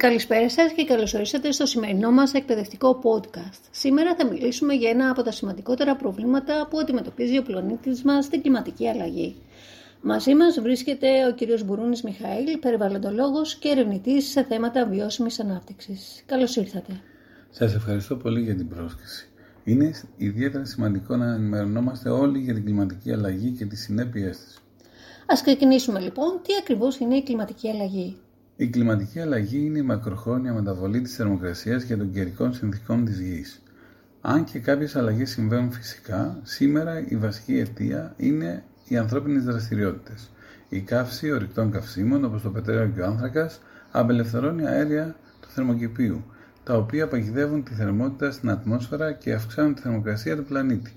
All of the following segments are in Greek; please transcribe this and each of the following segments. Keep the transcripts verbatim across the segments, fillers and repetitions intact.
Καλησπέρα σας και καλώς ορίσατε στο σημερινό μας εκπαιδευτικό podcast. Σήμερα θα μιλήσουμε για ένα από τα σημαντικότερα προβλήματα που αντιμετωπίζει ο πλανήτης μας στην κλιματική αλλαγή. Μαζί μας βρίσκεται ο κύριος Μπουρούνης Μιχαήλ, περιβαλλοντολόγος και ερευνητής σε θέματα βιώσιμης ανάπτυξης. Καλώς ήρθατε. Σας ευχαριστώ πολύ για την πρόσκληση. Είναι ιδιαίτερα σημαντικό να ενημερωνόμαστε όλοι για την κλιματική αλλαγή και τις συνέπειές της. Ας ξεκινήσουμε λοιπόν. Τι ακριβώς είναι η κλιματική αλλαγή? Η κλιματική αλλαγή είναι η μακροχρόνια μεταβολή της θερμοκρασίας και των καιρικών συνθηκών της γης. Αν και κάποιες αλλαγές συμβαίνουν φυσικά, σήμερα η βασική αιτία είναι οι ανθρώπινες δραστηριότητες. Η καύση ορυκτών καυσίμων όπως το πετρέλαιο και ο άνθρακας απελευθερώνει αέρια του θερμοκηπίου, τα οποία παγιδεύουν τη θερμότητα στην ατμόσφαιρα και αυξάνουν τη θερμοκρασία του πλανήτη.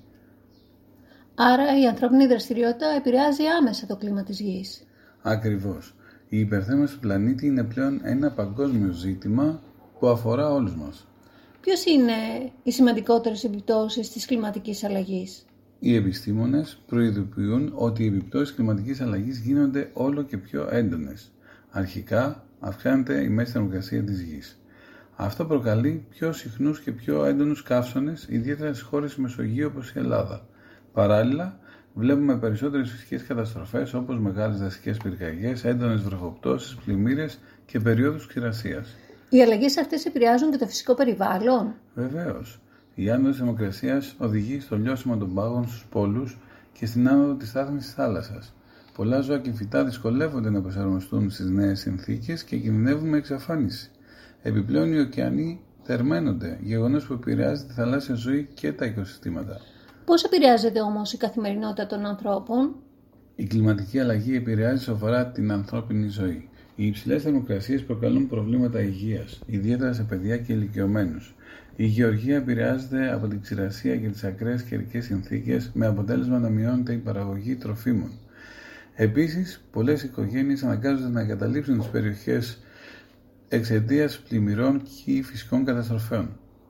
Άρα η ανθρώπινη δραστηριότητα επηρεάζει άμεσα το κλίμα της γης. Ακριβώς. Η υπερθέρμανση του πλανήτη είναι πλέον ένα παγκόσμιο ζήτημα που αφορά όλους μας. Ποιες είναι οι σημαντικότερες επιπτώσεις της κλιματικής αλλαγής? Οι επιστήμονες προειδοποιούν ότι οι επιπτώσεις κλιματικής αλλαγής γίνονται όλο και πιο έντονες. Αρχικά αυξάνεται η μέση θερμοκρασία της γης. Αυτό προκαλεί πιο συχνούς και πιο έντονους καύσονες, ιδιαίτερα στις χώρες της Μεσογείου όπως η Ελλάδα. Παράλληλα, βλέπουμε περισσότερες φυσικές καταστροφές όπως μεγάλες δασικές πυρκαγιές, έντονες βροχοπτώσεις, πλημμύρες και περιόδους ξηρασίας. Οι αλλαγές αυτές επηρεάζουν και το φυσικό περιβάλλον? Βεβαίως. Η άνοδος της θερμοκρασίας οδηγεί στο λιώσιμο των πάγων στους πόλους και στην άνοδο της στάθμης της θάλασσας. Πολλά ζώα και φυτά δυσκολεύονται να προσαρμοστούν στις νέες συνθήκες και κινδυνεύουν με εξαφάνιση. Επιπλέον, οι ωκεανοί θερμαίνονται, γεγονός που επηρεάζει τη θαλάσσια ζωή και τα οικοσυστήματα. Πώς επηρεάζεται όμως η καθημερινότητα των ανθρώπων? Η κλιματική αλλαγή επηρεάζει σοβαρά την ανθρώπινη ζωή. Οι υψηλές θερμοκρασίες προκαλούν προβλήματα υγείας, ιδιαίτερα σε παιδιά και ηλικιωμένους. Η γεωργία επηρεάζεται από την ξηρασία και τις ακραίες καιρικές συνθήκες, με αποτέλεσμα να μειώνεται η παραγωγή τροφίμων. Επίσης, πολλές οικογένειες αναγκάζονται να εγκαταλείψουν τις περιοχές εξαιτίας πλημμυρών και φυσικών καταστροφών.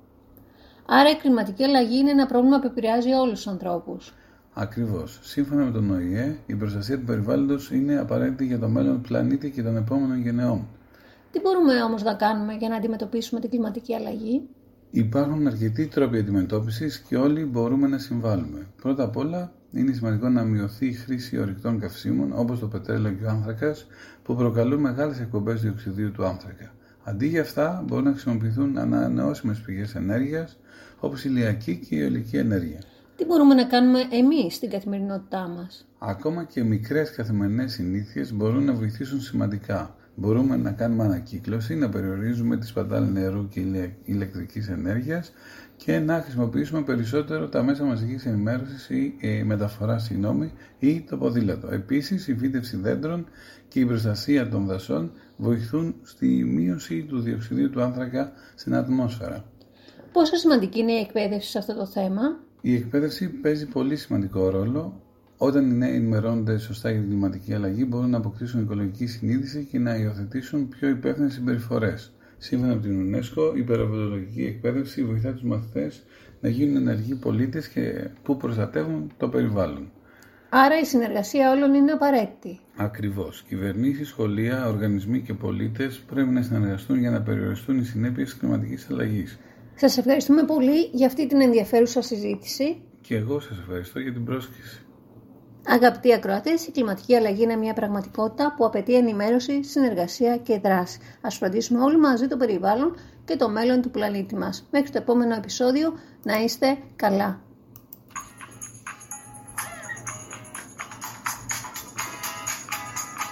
Άρα η κλιματική αλλαγή είναι ένα πρόβλημα που επηρεάζει όλους τους ανθρώπους. Ακριβώς. Σύμφωνα με τον Ο Η Ε, η προστασία του περιβάλλοντος είναι απαραίτητη για το μέλλον του πλανήτη και των επόμενων γενεών. Τι μπορούμε όμως να κάνουμε για να αντιμετωπίσουμε την κλιματική αλλαγή? Υπάρχουν αρκετοί τρόποι αντιμετώπισης και όλοι μπορούμε να συμβάλλουμε. Πρώτα απ' όλα, είναι σημαντικό να μειωθεί η χρήση ορυκτών καυσίμων όπως το πετρέλαιο και ο άνθρακας που προκαλούν μεγάλες εκπομπές διοξιδίου του άνθρακα. Αντί για αυτά, μπορούν να χρησιμοποιηθούν ανανεώσιμες πηγές ενέργειας όπως η ηλιακή και η αιωλική ενέργεια. Τι μπορούμε να κάνουμε εμείς στην καθημερινότητά μας? Ακόμα και μικρές καθημερινές συνήθειες μπορούν να βοηθήσουν σημαντικά. Μπορούμε να κάνουμε ανακύκλωση, να περιορίζουμε τη σπατάλη νερού και ηλεκτρικής ενέργειας και να χρησιμοποιήσουμε περισσότερο τα μέσα μαζικής ενημέρωσης ή ε, μεταφορά συγγνώμη, ή το ποδήλατο. Επίσης, η φύτευση δέντρων και η προστασία των δασών βοηθούν στη μείωση του διοξιδίου του άνθρακα στην ατμόσφαιρα. Πόσο σημαντική είναι η εκπαίδευση σε αυτό το θέμα? Η εκπαίδευση παίζει πολύ σημαντικό ρόλο. Όταν οι νέοι ενημερώνονται σωστά για την κλιματική αλλαγή, μπορούν να αποκτήσουν οικολογική συνείδηση και να υιοθετήσουν πιο υπεύθυνες συμπεριφορές. Σύμφωνα με την UNESCO, η περιβαλλοντολογική εκπαίδευση βοηθά τους μαθητές να γίνουν ενεργοί πολίτες και που προστατεύουν το περιβάλλον. Άρα η συνεργασία όλων είναι απαραίτητη. Ακριβώς. Κυβερνήσεις, σχολεία, οργανισμοί και πολίτες πρέπει να συνεργαστούν για να περιοριστούν οι συνέπειες της κλιματικής αλλαγής. Σας ευχαριστούμε πολύ για αυτή την ενδιαφέρουσα συζήτηση. Και εγώ σας ευχαριστώ για την πρόσκληση. Αγαπητοί ακροατές, η κλιματική αλλαγή είναι μια πραγματικότητα που απαιτεί ενημέρωση, συνεργασία και δράση. Ας φροντίσουμε όλοι μαζί το περιβάλλον και το μέλλον του πλανήτη μας. Μέχρι το επόμενο επεισόδιο, να είστε καλά.